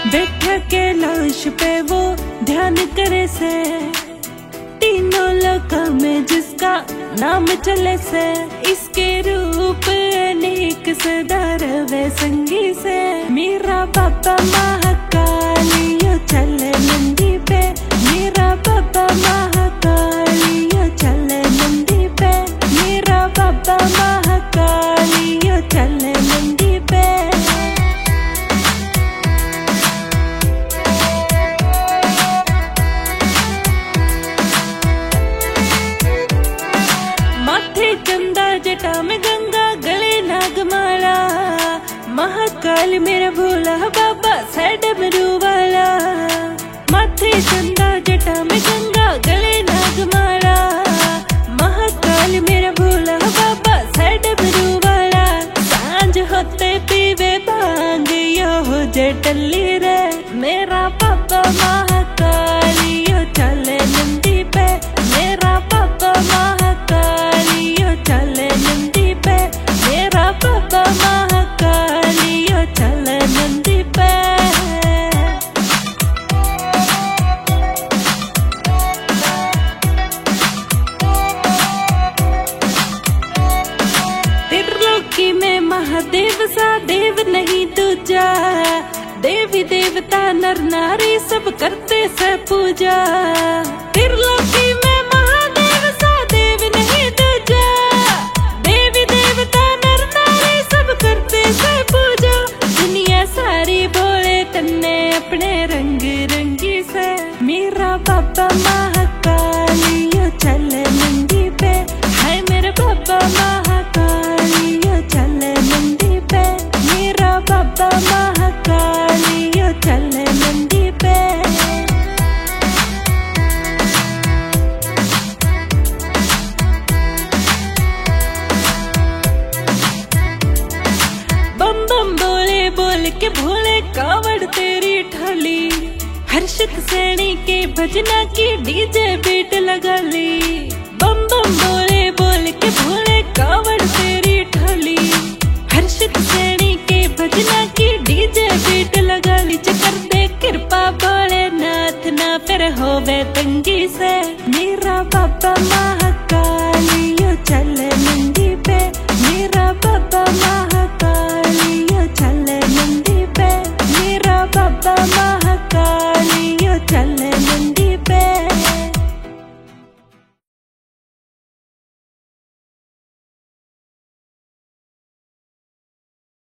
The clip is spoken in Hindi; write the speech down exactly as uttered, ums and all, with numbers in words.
बैठा कैलाश पे वो ध्यान करे से, तीनों लोक में जिसका नाम चले से, इसके रूप अनेक सदा रवे संगी से। मेरा बाबा महाकालियो चले नंदी पे, मेरा बाबा महाकालियो चले नंदी पे, मेरा बाबा महाकालियो चले नंदी पे। माथे चंदा जटा में गंगा गले नागमाला, महाकाल मेरा भोला बाबा साइड में रूवाला। माथे चंदा जटा में गंगा गले नागमाला, महाकाल मेरा भोला बाबा साइड में रूवाला। सांझ होते पीवे भांग यो हो जटली रे, मेरा बाबा महाकालियो चले नंदी पे, मेरा बाबा महाकालियो चले नंदी पे, मेरा बाबा महाकालियो चले नंदी पे। त्रिलोकी में महादेव सा देव नहीं दूजा, देवी देवता नर नारी सब करते से पूजा। त्रिलोकी में महादेव सा देव नहीं दूजा, देवी देवता नर नारी सब करते से पूजा। दुनिया सारी बोले तन्ने अपने रंग रंगी से, मेरा बाबा महाकालियो चले नंदी पे, हाय मेरे बाबा महाकालियो चले नंदी पे, मेरा बाबा महाकालियो चले नंदी पे। बम बम बोले बोल के भोले कावड़ तेरी ठाली, हर्षित सैनी के भजना की डीजे बीट लगा ली। बम बम बोले बोल के भोले कावड़ तेरी